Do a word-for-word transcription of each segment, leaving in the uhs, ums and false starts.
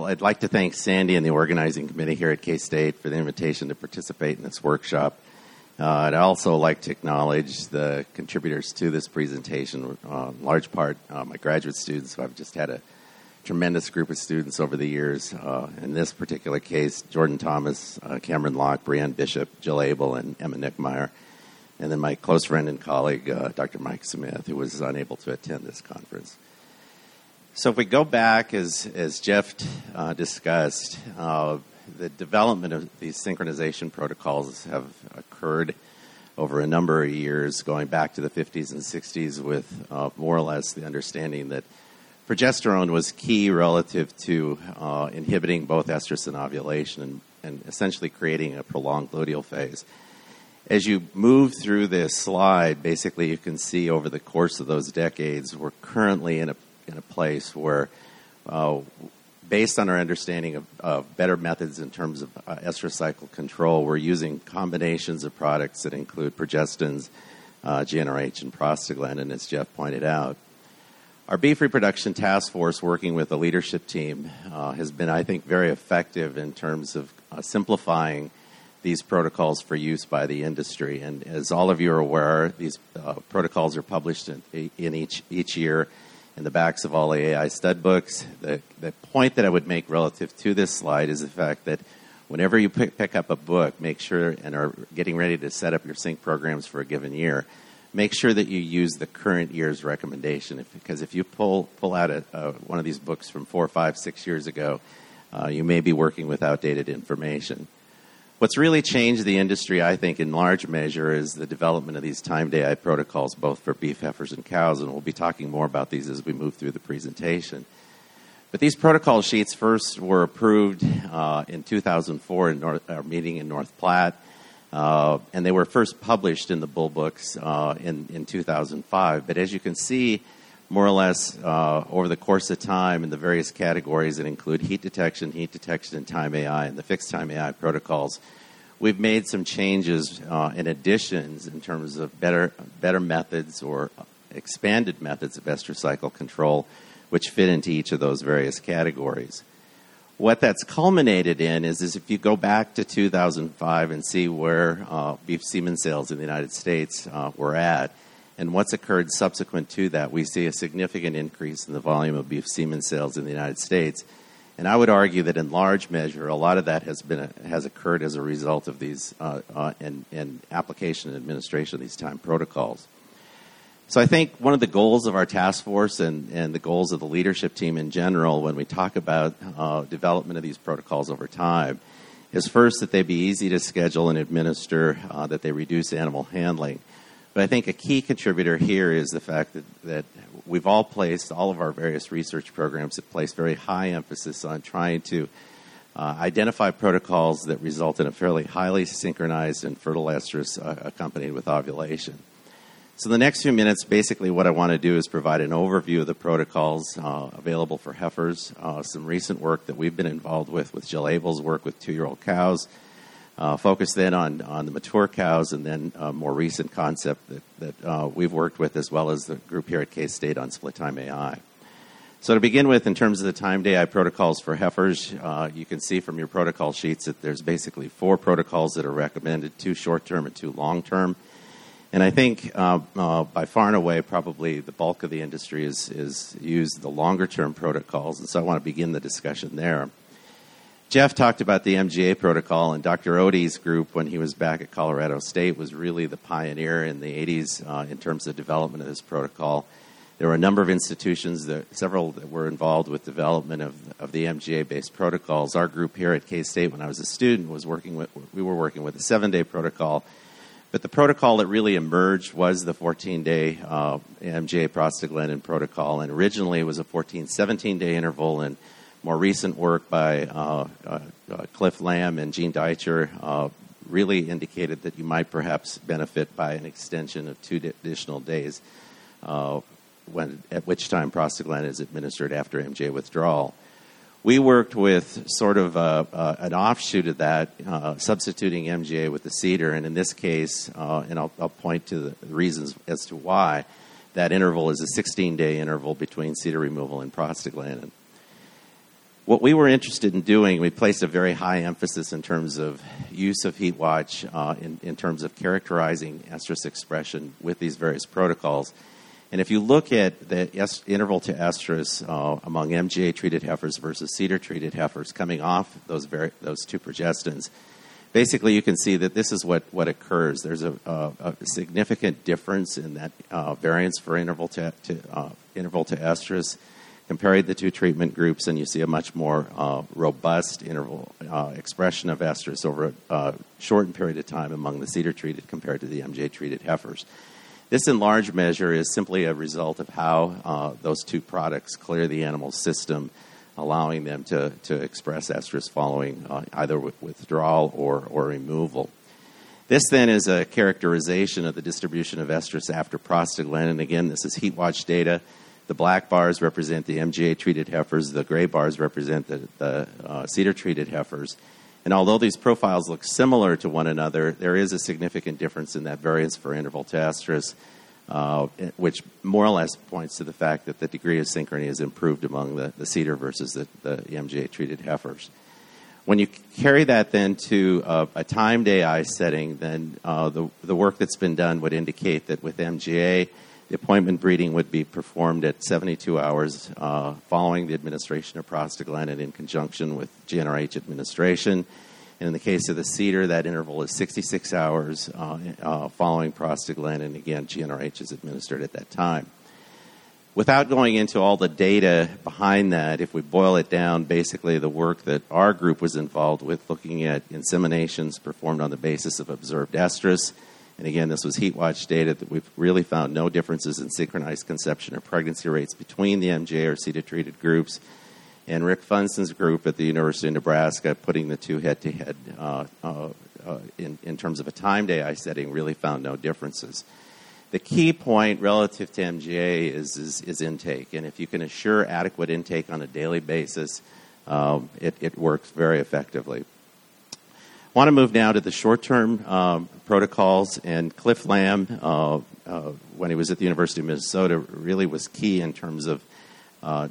Well, I'd like to thank Sandy and the organizing committee here at K-State for the invitation to participate in this workshop. Uh, I'd also like to acknowledge the contributors to this presentation, uh, in large part uh, my graduate students, who I've just had a tremendous group of students over the years. Uh, in this particular case, Jordan Thomas, uh, Cameron Locke, Brianne Bishop, Jill Abel, and Emma Nickmeyer. And then my close friend and colleague, uh, Doctor Mike Smith, who was unable to attend this conference. So if we go back, as, as Jeff uh, discussed, uh, the development of these synchronization protocols have occurred over a number of years, going back to the fifties and sixties, with uh, more or less the understanding that progesterone was key relative to uh, inhibiting both estrus and ovulation and, and essentially creating a prolonged luteal phase. As you move through this slide, basically you can see over the course of those decades, we're currently in a in a place where, uh, based on our understanding of, of better methods in terms of uh, estrous cycle control, we're using combinations of products that include progestins, uh, G n R H, and prostaglandin, as Jeff pointed out. Our Beef Reproduction Task Force, working with the leadership team, uh, has been, I think, very effective in terms of uh, simplifying these protocols for use by the industry. And as all of you are aware, these uh, protocols are published in, in each each year in the backs of all A A I stud books. The, the point that I would make relative to this slide is the fact that whenever you pick, pick up a book, make sure, and are getting ready to set up your sync programs for a given year, make sure that you use the current year's recommendation. If, because if you pull pull out a, uh, one of these books from four, five, six years ago, uh, you may be working with outdated information. What's really changed the industry, I think, in large measure is the development of these timed A I protocols, both for beef, heifers, and cows, and we'll be talking more about these as we move through the presentation. But these protocol sheets first were approved uh, in two thousand four in North, our meeting in North Platte, uh, and they were first published in the Bull Books uh, in, in two thousand five. But as you can see, more or less uh, over the course of time in the various categories that include heat detection, heat detection, and time A I, and the fixed time A I protocols, we've made some changes uh, and additions in terms of better better methods or expanded methods of estrous cycle control, which fit into each of those various categories. What that's culminated in is, is if you go back to two thousand five and see where uh, beef semen sales in the United States uh, were at, and what's occurred subsequent to that, we see a significant increase in the volume of beef semen sales in the United States. And I would argue that in large measure, a lot of that has been a, has occurred as a result of these uh, uh, and, and application and administration of these time protocols. So I think one of the goals of our task force and, and the goals of the leadership team in general when we talk about uh, development of these protocols over time is first that they be easy to schedule and administer, uh, that they reduce animal handling. But I think a key contributor here is the fact that, that we've all placed, all of our various research programs have placed very high emphasis on trying to uh, identify protocols that result in a fairly highly synchronized and fertile estrus uh, accompanied with ovulation. So the next few minutes, basically what I want to do is provide an overview of the protocols uh, available for heifers, uh, some recent work that we've been involved with, with Jill Abel's work with two-year-old cows, Uh, focus then on, on the mature cows, and then a more recent concept that, that uh, we've worked with as well as the group here at K-State on split time A I. So to begin with, in terms of the timed A I protocols for heifers, uh, you can see from your protocol sheets that there's basically four protocols that are recommended, two short-term and two long-term. And I think uh, uh, by far and away, probably the bulk of the industry is, is used the longer-term protocols, and so I want to begin the discussion there. Jeff talked about the M G A protocol, and Doctor Odie's group, when he was back at Colorado State, was really the pioneer in the eighties uh, in terms of development of this protocol. There were a number of institutions, that, several that were involved with development of, of the M G A-based protocols. Our group here at K-State, when I was a student, was working with, we were working with a seven-day protocol. But the protocol that really emerged was the fourteen-day uh, M G A prostaglandin protocol, and originally it was a fourteen, seventeen-day interval, and more recent work by uh, uh, uh, Cliff Lamb and Gene Deitcher uh, really indicated that you might perhaps benefit by an extension of two additional days, uh, when at which time prostaglandin is administered after M G A withdrawal. We worked with sort of a, uh, an offshoot of that, uh, substituting M G A with the cedar, and in this case, uh, and I'll, I'll point to the reasons as to why, that interval is a sixteen-day interval between cedar removal and prostaglandin. What we were interested in doing, we placed a very high emphasis in terms of use of HeatWatch uh, in, in terms of characterizing estrus expression with these various protocols. And if you look at the est- interval to estrus uh, among M G A-treated heifers versus CEDAR-treated heifers coming off those very, those two progestins, basically you can see that this is what, what occurs. There's a, a, a significant difference in that uh, variance for interval to, to, uh, interval to estrus. Comparing the two treatment groups, and you see a much more uh, robust interval uh, expression of estrus over a uh, shortened period of time among the CEDAR-treated compared to the M G A-treated heifers. This, in large measure, is simply a result of how uh, those two products clear the animal's system, allowing them to, to express estrus following uh, either with withdrawal or, or removal. This, then, is a characterization of the distribution of estrus after prostaglandin. Again, this is HeatWatch data. The black bars represent the M G A-treated heifers. The gray bars represent the, the uh, CEDAR-treated heifers. And although these profiles look similar to one another, there is a significant difference in that variance for interval to estrus, uh, which more or less points to the fact that the degree of synchrony is improved among the, the CEDAR versus the, the M G A-treated heifers. When you carry that then to uh, a timed A I setting, then uh, the, the work that's been done would indicate that with M G A, the appointment breeding would be performed at seventy-two hours uh, following the administration of prostaglandin in conjunction with G n R H administration. And in the case of the CEDAR, that interval is sixty-six hours uh, uh, following prostaglandin. Again, G n R H is administered at that time. Without going into all the data behind that, if we boil it down, basically the work that our group was involved with looking at inseminations performed on the basis of observed estrus. And again, this was HeatWatch data that we've really found no differences in synchronized conception or pregnancy rates between the M G A or CEDAR-treated groups. And Rick Funston's group at the University of Nebraska, putting the two head-to-head uh, uh, uh, in, in terms of a timed A I setting, really found no differences. The key point relative to M G A is, is, is intake. And if you can assure adequate intake on a daily basis, um, it, it works very effectively. I want to move now to the short-term um, protocols, and Cliff Lamb, uh, uh, when he was at the University of Minnesota, really was key in terms of uh,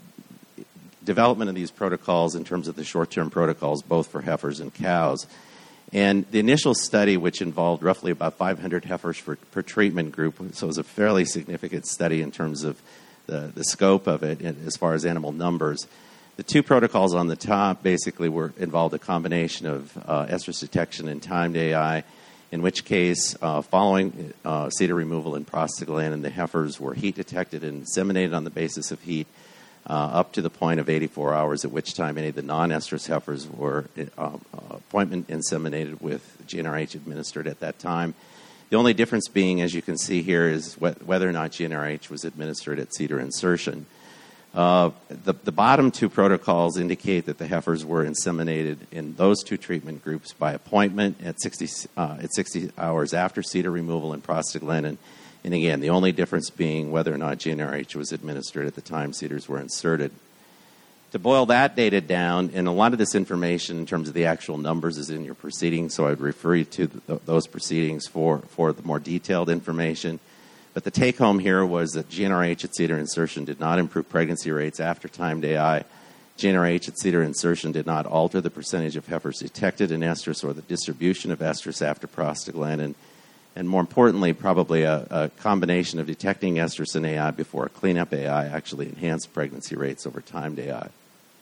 development of these protocols in terms of the short-term protocols, both for heifers and cows. And the initial study, which involved roughly about five hundred heifers for, per treatment group, so it was a fairly significant study in terms of the, the scope of it as far as animal numbers. The two protocols on the top basically were involved a combination of uh, estrus detection and timed A I, in which case, uh, following uh, CEDAR removal and prostaglandin, the heifers were heat detected and inseminated on the basis of heat uh, up to the point of eighty-four hours, at which time any of the non-estrus heifers were uh, appointment inseminated with G n R H administered at that time. The only difference being, as you can see here, is wh- whether or not G n R H was administered at CEDAR insertion. Uh, the, the bottom two protocols indicate that the heifers were inseminated in those two treatment groups by appointment at sixty, uh, at sixty hours after CEDAR removal and prostaglandin. And again, the only difference being whether or not G n R H was administered at the time CEDARs were inserted. To boil that data down, and a lot of this information in terms of the actual numbers is in your proceedings, so I would refer you to the, those proceedings for, for the more detailed information. But the take-home here was that G n R H at CEDAR insertion did not improve pregnancy rates after timed A I. G n R H at CEDAR insertion did not alter the percentage of heifers detected in estrus or the distribution of estrus after prostaglandin. And more importantly, probably a, a combination of detecting estrus and A I before a cleanup A I actually enhanced pregnancy rates over timed A I.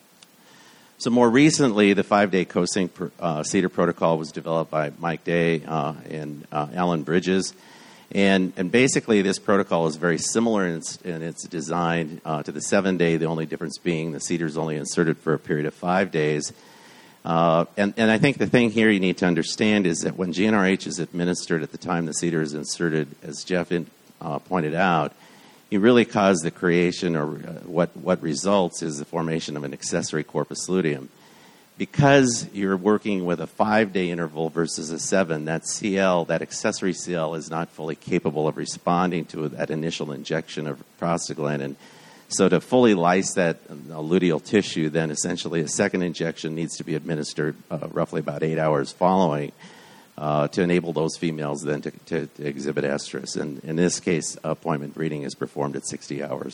So more recently, the five-day co-sync uh, CEDAR protocol was developed by Mike Day uh, and uh, Alan Bridges. And, and basically, this protocol is very similar in its, in its design uh, to the seven-day, the only difference being the CEDAR is only inserted for a period of five days. Uh, and, and I think the thing here you need to understand is that when G n R H is administered at the time the CEDAR is inserted, as Jeff in, uh, pointed out, you really cause the creation, or uh, what, what results is the formation of an accessory corpus luteum. Because you're working with a five-day interval versus a seven, that C L, that accessory C L, is not fully capable of responding to that initial injection of prostaglandin. So to fully lyse that uh, luteal tissue, then essentially a second injection needs to be administered uh, roughly about eight hours following uh, to enable those females then to, to, to exhibit estrus. And in this case, appointment breeding is performed at sixty hours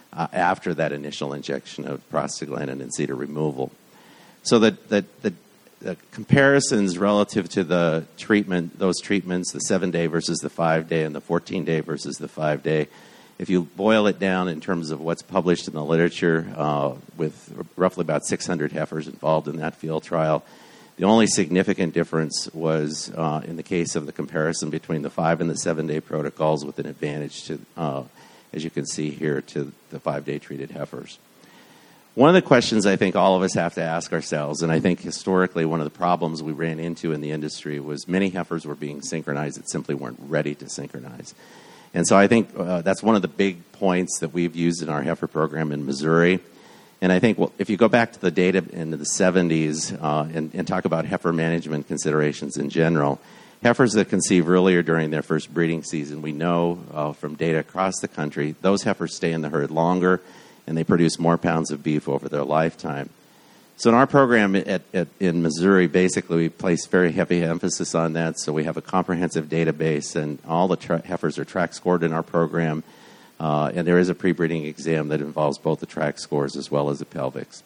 uh, after that initial injection of prostaglandin and CEDAR removal. So the, the, the, the comparisons relative to the treatment, those treatments, the seven-day versus the five-day and the fourteen-day versus the five-day, if you boil it down in terms of what's published in the literature, uh, with roughly about six hundred heifers involved in that field trial, the only significant difference was uh, in the case of the comparison between the five and the seven-day protocols, with an advantage to, uh, as you can see here, to the five-day treated heifers. One of the questions I think all of us have to ask ourselves, and I think historically one of the problems we ran into in the industry, was many heifers were being synchronized that simply weren't ready to synchronize. And so I think uh, that's one of the big points that we've used in our heifer program in Missouri. And I think, well, if you go back to the data in the seventies uh, and, and talk about heifer management considerations in general, heifers that conceive earlier during their first breeding season, we know uh, from data across the country, those heifers stay in the herd longer and they produce more pounds of beef over their lifetime. So in our program at, at, in Missouri, basically we place very heavy emphasis on that. So we have a comprehensive database, and all the tra- heifers are track scored in our program. Uh, and there is a pre-breeding exam that involves both the track scores as well as the pelvics.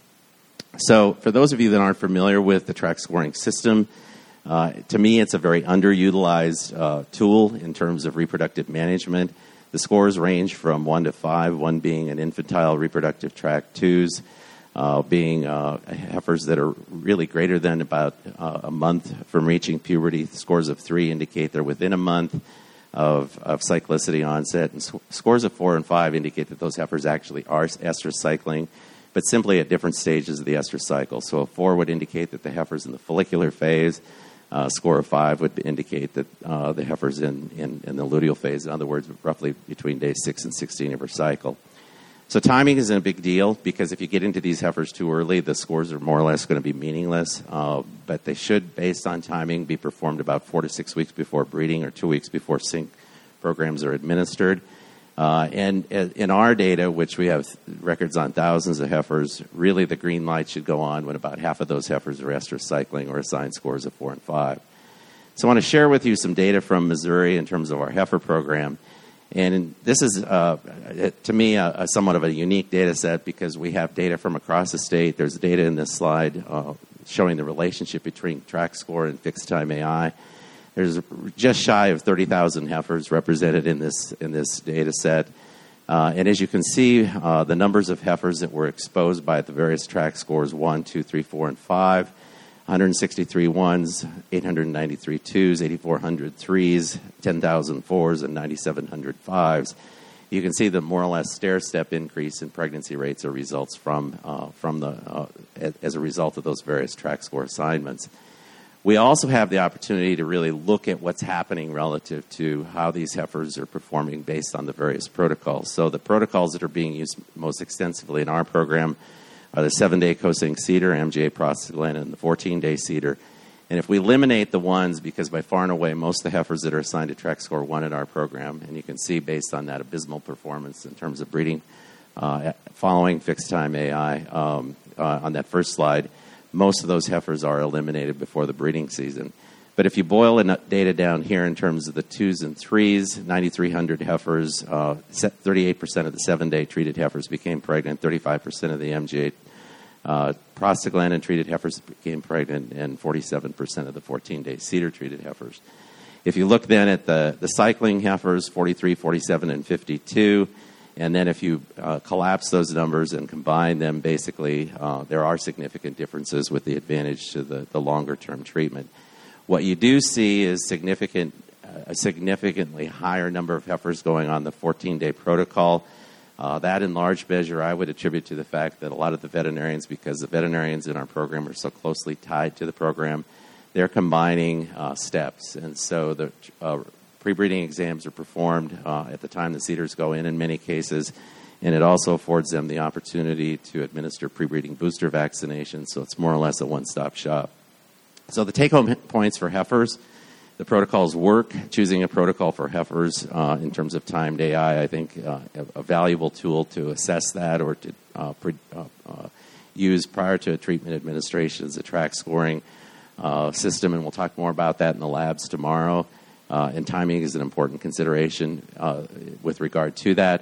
So for those of you that aren't familiar with the track scoring system, uh, to me it's a very underutilized uh, tool in terms of reproductive management. The scores range from one to five, one being an infantile reproductive tract, twos uh, being uh, heifers that are really greater than about uh, a month from reaching puberty. The scores of three indicate they're within a month of, of cyclicity onset, and sc- scores of four and five indicate that those heifers actually are estrus cycling, but simply at different stages of the estrus cycle. So a four would indicate that the heifer's in the follicular phase. Uh, score of five would indicate that uh, the heifer's in, in, in the luteal phase, in other words, roughly between day six and sixteen of her cycle. So timing is a big deal, because if you get into these heifers too early, the scores are more or less going to be meaningless. Uh, but they should, based on timing, be performed about four to six weeks before breeding or two weeks before sync programs are administered. Uh, and in our data, which we have records on thousands of heifers, really the green light should go on when about half of those heifers are estrus cycling or assigned scores of four and five. So I want to share with you some data from Missouri in terms of our heifer program. And this is, uh, to me, a, a somewhat of a unique data set, because we have data from across the state. There's data in this slide uh, showing the relationship between track score and fixed time A I. There's just shy of thirty thousand heifers represented in this in this data set. Uh, and as you can see, uh, the numbers of heifers that were exposed by the various track scores, one, two, three, four, and five, one hundred sixty-three ones, eight hundred ninety-three twos, eighty-four hundred threes, ten thousand fours, and ninety-seven hundred fives. You can see the more or less stair-step increase in pregnancy rates or results from, uh, from the, uh, as a result of those various track score assignments. We also have the opportunity to really look at what's happening relative to how these heifers are performing based on the various protocols. So the protocols that are being used most extensively in our program are the seven-day co-sync CEDAR, M G A prostaglandin, and the fourteen-day CEDAR. And if we eliminate the ones, because by far and away most of the heifers that are assigned to track score one in our program, and you can see based on that abysmal performance in terms of breeding uh, following fixed time A I um, uh, on that first slide, most of those heifers are eliminated before the breeding season. But if you boil the data down here in terms of the twos and threes, ninety-three hundred heifers, uh, thirty-eight percent of the seven-day treated heifers became pregnant, thirty-five percent of the M G A uh, prostaglandin-treated heifers became pregnant, and forty-seven percent of the fourteen-day CEDAR-treated heifers. If you look then at the, the cycling heifers, forty-three, forty-seven, and fifty-two, and then if you uh, collapse those numbers and combine them, basically uh, there are significant differences with the advantage to the, the longer-term treatment. What you do see is significant, uh, a significantly higher number of heifers going on the fourteen-day protocol. Uh, that, in large measure, I would attribute to the fact that a lot of the veterinarians, because the veterinarians in our program are so closely tied to the program, they're combining uh, steps. And so the uh, pre-breeding exams are performed uh, at the time the CEDARs go in in many cases, and it also affords them the opportunity to administer pre-breeding booster vaccinations, so it's more or less a one-stop shop. So the take-home points for heifers, the protocols work. Choosing a protocol for heifers uh, in terms of timed A I, I think uh, a, a valuable tool to assess that or to uh, pre, uh, uh, use prior to treatment administration is a track scoring uh, system, and we'll talk more about that in the labs tomorrow. Uh, and timing is an important consideration uh, with regard to that.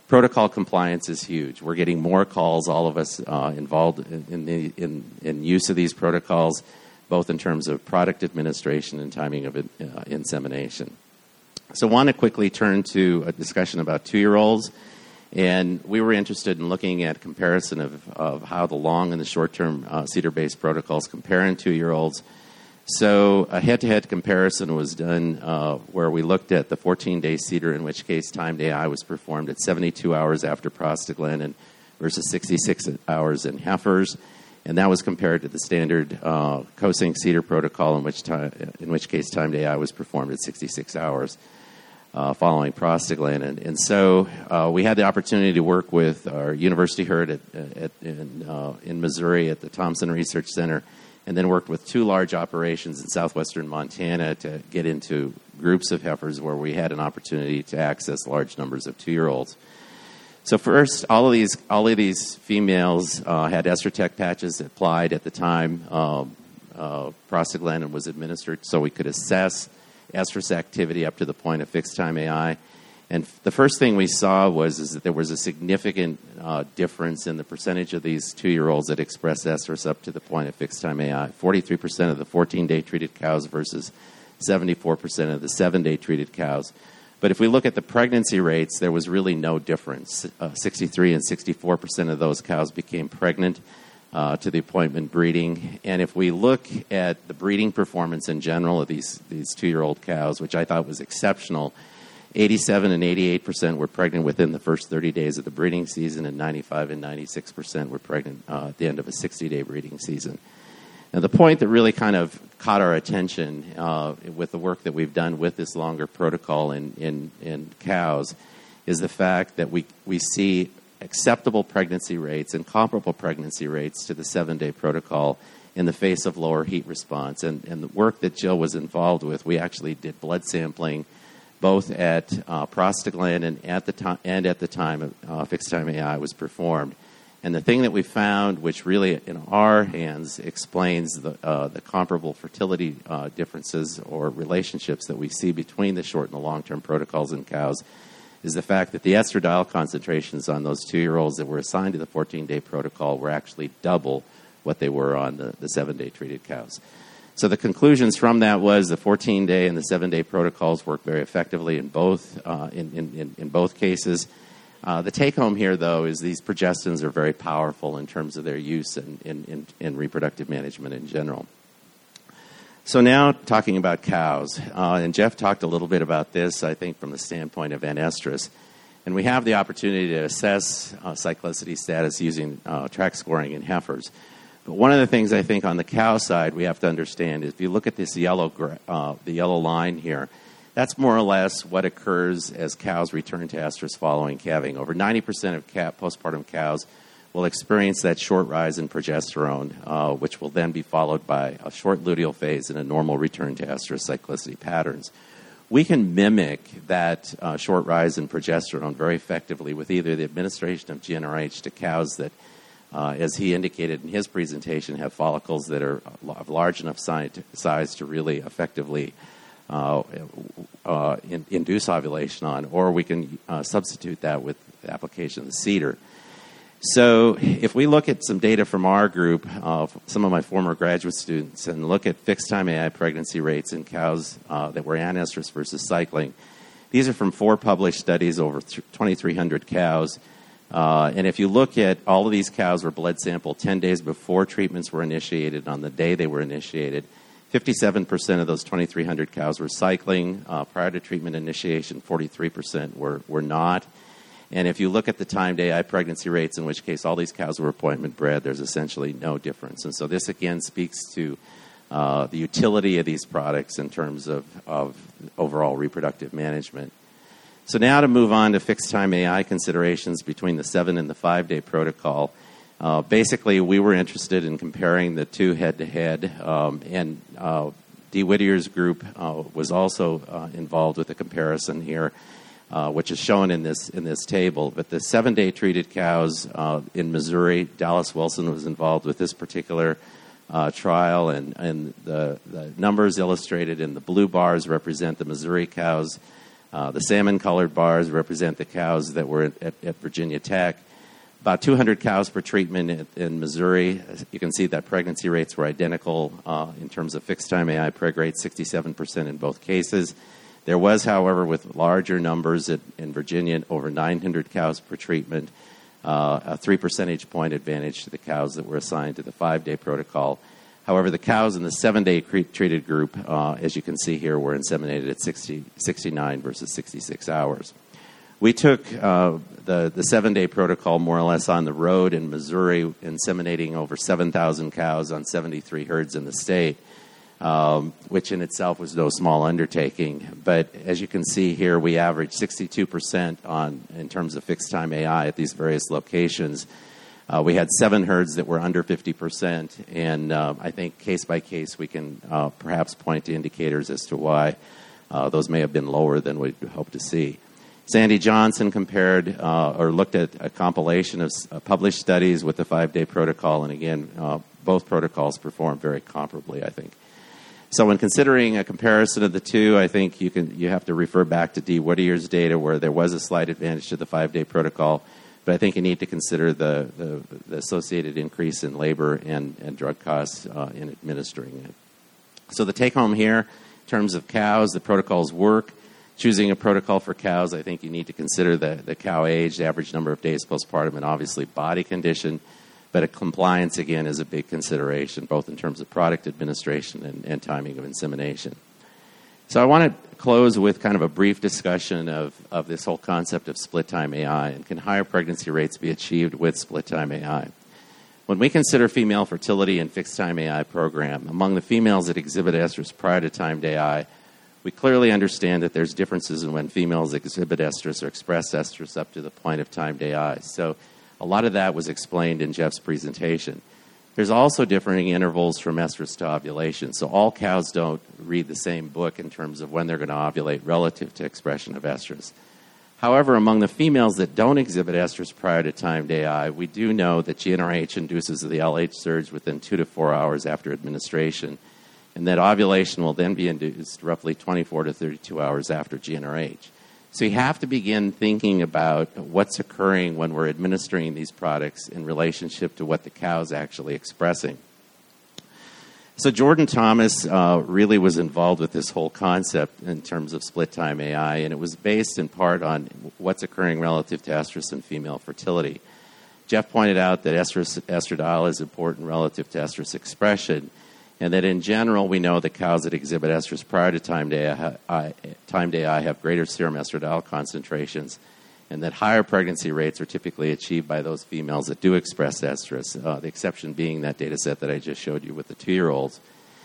protocol compliance is huge. We're getting more calls, all of us uh, involved in, in, the, in, in use of these protocols, both in terms of product administration and timing of it, uh, insemination. So I want to quickly turn to a discussion about two-year-olds. And we were interested in looking at comparison of, of how the long and the short-term uh, CEDAR-based protocols compare in two-year-olds. So a head-to-head comparison was done uh, where we looked at the fourteen-day CEDAR, in which case timed A I was performed at seventy-two hours after prostaglandin versus sixty-six hours in heifers. And that was compared to the standard uh, co-sync CEDAR protocol, in which, time, in which case timed A I was performed at sixty-six hours. Uh, following prostaglandin. And so uh, we had the opportunity to work with our university herd at, at, in, uh, in Missouri at the Thompson Research Center, and then worked with two large operations in southwestern Montana to get into groups of heifers where we had an opportunity to access large numbers of two-year-olds. So first, all of these, all of these females uh, had Estrotec patches applied at the time um, uh, prostaglandin was administered, so we could assess estrus activity up to the point of fixed time A I. And f- the first thing we saw was is that there was a significant uh, difference in the percentage of these two-year-olds that express estrus up to the point of fixed time A I. forty-three percent of the fourteen-day treated cows versus seventy-four percent of the seven-day treated cows. But if we look at the pregnancy rates, there was really no difference. Uh, sixty-three and sixty-four percent of those cows became pregnant Uh, to the appointment breeding. And if we look at the breeding performance in general of these, these two-year-old cows, which I thought was exceptional, eighty-seven and eighty-eight percent were pregnant within the first thirty days of the breeding season, and ninety-five and ninety-six percent were pregnant uh, at the end of a sixty-day breeding season. Now, the point that really kind of caught our attention uh, with the work that we've done with this longer protocol in, in, in cows is the fact that we, we see acceptable pregnancy rates and comparable pregnancy rates to the seven-day protocol in the face of lower heat response. And, and the work that Jill was involved with, we actually did blood sampling both at uh, prostaglandin at the time and at the time of uh, fixed time A I was performed. And the thing that we found, which really in our hands explains the, uh, the comparable fertility uh, differences or relationships that we see between the short and the long-term protocols in cows, is the fact that the estradiol concentrations on those two-year-olds that were assigned to the fourteen-day protocol were actually double what they were on the, the seven-day treated cows. So the conclusions from that was the fourteen-day and the seven-day protocols work very effectively in both, uh, in, in, in both cases. Uh, the take-home here, though, is these progestins are very powerful in terms of their use in, in, in, in reproductive management in general. So now talking about cows, uh, and Jeff talked a little bit about this, I think, from the standpoint of anestrus. And we have the opportunity to assess uh, cyclicity status using uh, track scoring in heifers. But one of the things I think on the cow side we have to understand is if you look at this yellow, uh, the yellow line here, that's more or less what occurs as cows return to estrus following calving. Over ninety percent of cat, postpartum cows will experience that short rise in progesterone, uh, which will then be followed by a short luteal phase and a normal return to estrus cyclicity patterns. We can mimic that uh, short rise in progesterone very effectively with either the administration of G n R H to cows that, uh, as he indicated in his presentation, have follicles that are of large enough size to really effectively uh, uh, in, induce ovulation on, or we can uh, substitute that with the application of the CEDAR. So if we look at some data from our group, uh, some of my former graduate students, and look at fixed-time A I pregnancy rates in cows uh, that were anestrus versus cycling, these are from four published studies over twenty-three hundred cows. Uh, and if you look at all of these cows were blood sampled ten days before treatments were initiated, on the day they were initiated, fifty-seven percent of those twenty-three hundred cows were cycling. Uh, prior to treatment initiation, forty-three percent were, were not. And if you look at the timed A I pregnancy rates, in which case all these cows were appointment bred, there's essentially no difference. And so this, again, speaks to uh, the utility of these products in terms of, of overall reproductive management. So now to move on to fixed-time A I considerations between the seven- and the five-day protocol. Uh, basically, we were interested in comparing the two head-to-head, um, and uh, Dee Whittier's group uh, was also uh, involved with the comparison here. Uh, which is shown in this in this table. But the seven-day treated cows uh, in Missouri, Dallas Wilson was involved with this particular uh, trial, and, and the, the numbers illustrated in the blue bars represent the Missouri cows. Uh, the salmon-colored bars represent the cows that were at, at Virginia Tech. About two hundred cows per treatment in, in Missouri. You can see that pregnancy rates were identical uh, in terms of fixed-time A I preg rates, sixty-seven percent in both cases. There was, however, with larger numbers at, in Virginia, over nine hundred cows per treatment, uh, a three percentage point advantage to the cows that were assigned to the five-day protocol. However, the cows in the seven-day treated group, uh, as you can see here, were inseminated at sixty, sixty-nine versus sixty-six hours. We took uh, the, the seven-day protocol more or less on the road in Missouri, inseminating over seven thousand cows on seventy-three herds in the state, um, which in itself was no small undertaking. But as you can see here, we averaged sixty-two percent on in terms of fixed-time A I at these various locations. Uh, we had seven herds that were under fifty percent, and uh, I think case by case we can uh, perhaps point to indicators as to why uh, those may have been lower than we'd hope to see. Sandy Johnson compared uh, or looked at a compilation of uh, published studies with the five-day protocol, and again, uh, both protocols performed very comparably, I think. So when considering a comparison of the two, I think you can you have to refer back to Dee Whittier's data where there was a slight advantage to the five-day protocol, but I think you need to consider the, the, the associated increase in labor and, and drug costs uh, in administering it. So the take-home here, in terms of cows, the protocols work. Choosing a protocol for cows, I think you need to consider the, the cow age, the average number of days postpartum, and obviously body condition. But a compliance, again, is a big consideration, both in terms of product administration and, and timing of insemination. So I want to close with kind of a brief discussion of, of this whole concept of split-time A I, and can higher pregnancy rates be achieved with split-time A I? When we consider female fertility and fixed-time A I program, among the females that exhibit estrus prior to timed A I, we clearly understand that there's differences in when females exhibit estrus or express estrus up to the point of timed A I. So a lot of that was explained in Jeff's presentation. There's also differing intervals from estrus to ovulation. So all cows don't read the same book in terms of when they're going to ovulate relative to expression of estrus. However, among the females that don't exhibit estrus prior to timed A I, we do know that G n R H induces the L H surge within two to four hours after administration, and that ovulation will then be induced roughly twenty-four to thirty-two hours after G n R H. So you have to begin thinking about what's occurring when we're administering these products in relationship to what the cow's actually expressing. So Jordan Thomas uh, really was involved with this whole concept in terms of split-time A I, and it was based in part on what's occurring relative to estrus and female fertility. Jeff pointed out that estrus, estradiol is important relative to estrus expression, and that in general we know that cows that exhibit estrus prior to timed A I, timed A I have greater serum estradiol concentrations, and that higher pregnancy rates are typically achieved by those females that do express estrus, uh, the exception being that data set that I just showed you with the two-year-olds.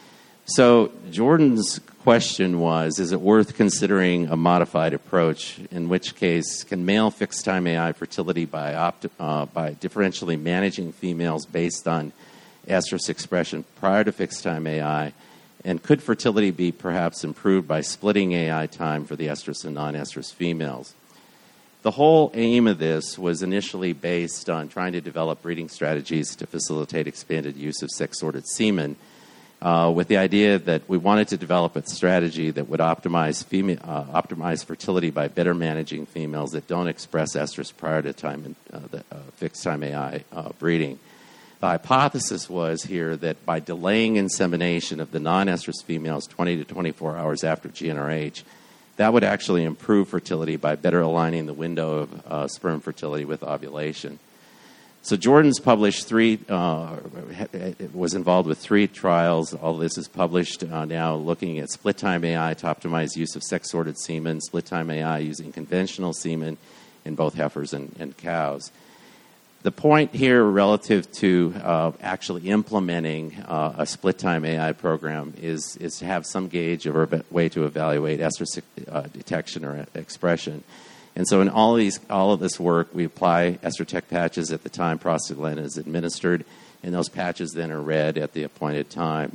So Jordan's question was, is it worth considering a modified approach, in which case can male fixed-time A I fertility by, opt- uh, by differentially managing females based on estrus expression prior to fixed-time A I, and could fertility be perhaps improved by splitting A I time for the estrus and non-estrus females? The whole aim of this was initially based on trying to develop breeding strategies to facilitate expanded use of sex-sorted semen, uh, with the idea that we wanted to develop a strategy that would optimize, fema- uh, optimize fertility by better managing females that don't express estrus prior to time uh, the, uh, fixed-time A I uh, breeding. The hypothesis was here that by delaying insemination of the non-estrus females twenty to twenty-four hours after G n R H, that would actually improve fertility by better aligning the window of uh, sperm fertility with ovulation. So Jordan's published three, uh, was involved with three trials. All of this is published uh, now looking at split-time A I to optimize use of sex-sorted semen, split-time A I using conventional semen in both heifers and, and cows. The point here relative to uh, actually implementing uh, a split-time A I program is, is to have some gauge or a way to evaluate estrus uh, detection or expression. And so in all of, these, all of this work, we apply Estrotec patches at the time prostaglandin is administered, and those patches then are read at the appointed time.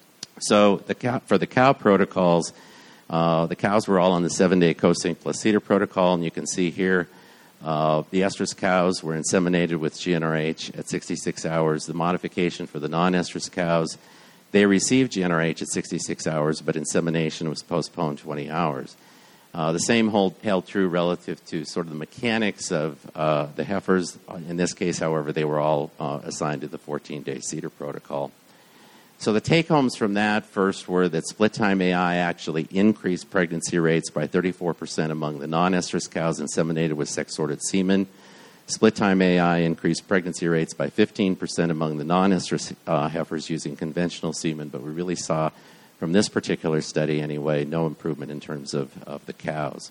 So the cow, for the cow protocols, uh, the cows were all on the seven-day co-sync placenta protocol, and you can see here Uh, the estrus cows were inseminated with G n R H at sixty-six hours. The modification for the non-estrus cows, they received G n R H at sixty-six hours, but insemination was postponed twenty hours. Uh, the same hold, held true relative to sort of the mechanics of uh, the heifers. In this case, however, they were all uh, assigned to the fourteen-day CEDAR protocol. So the take-homes from that first were that split-time A I actually increased pregnancy rates by thirty-four percent among the non-estrus cows inseminated with sex-sorted semen. Split-time A I increased pregnancy rates by fifteen percent among the non-estrus uh, heifers using conventional semen, but we really saw, from this particular study anyway, no improvement in terms of, of the cows.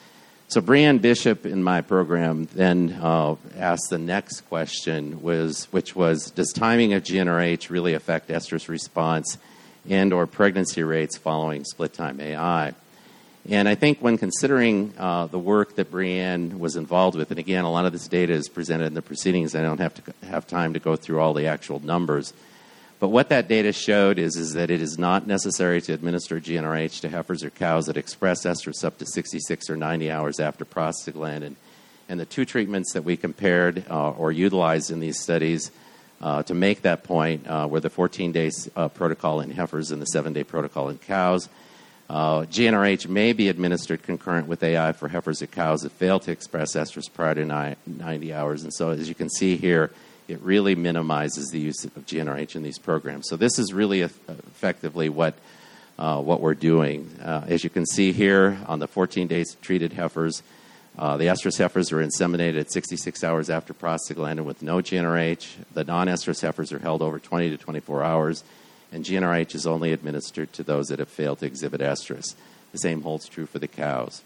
So Brianne Bishop in my program then uh, asked the next question, was, which was, does timing of G n R H really affect estrus response and or pregnancy rates following split-time A I? And I think when considering uh, the work that Brianne was involved with, and again, a lot of this data is presented in the proceedings, I don't have to have time to go through all the actual numbers. But what that data showed is, is that it is not necessary to administer G n R H to heifers or cows that express estrus up to sixty-six or ninety hours after prostaglandin. And the two treatments that we compared uh, or utilized in these studies uh, to make that point uh, were the fourteen-day uh, protocol in heifers and the seven-day protocol in cows. Uh, G n R H may be administered concurrent with A I for heifers or cows that fail to express estrus prior to ninety hours. And so as you can see here, it really minimizes the use of G n R H in these programs. So this is really a, effectively what uh, what we're doing. Uh, as you can see here, on the fourteen days treated heifers, uh, the estrus heifers are inseminated at sixty-six hours after prostaglandin with no G n R H. The non-estrus heifers are held over twenty to twenty-four hours, and G n R H is only administered to those that have failed to exhibit estrus. The same holds true for the cows.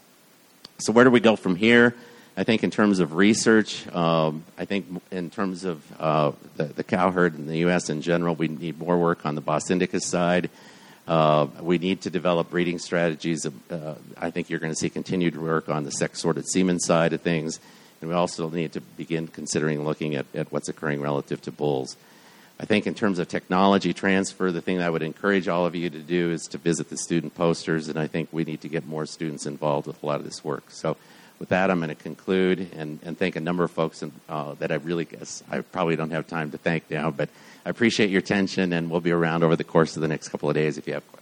So where do we go from here? I think in terms of research, um, I think in terms of uh, the, the cow herd in the U S in general, we need more work on the Bos indicus side. Uh, we need to develop breeding strategies. Uh, I think you're going to see continued work on the sex-sorted semen side of things. And we also need to begin considering looking at, at what's occurring relative to bulls. I think in terms of technology transfer, the thing that I would encourage all of you to do is to visit the student posters, and I think we need to get more students involved with a lot of this work. So with that, I'm going to conclude and, and thank a number of folks in, uh, that I really guess I probably don't have time to thank now, but I appreciate your attention, and we'll be around over the course of the next couple of days if you have questions.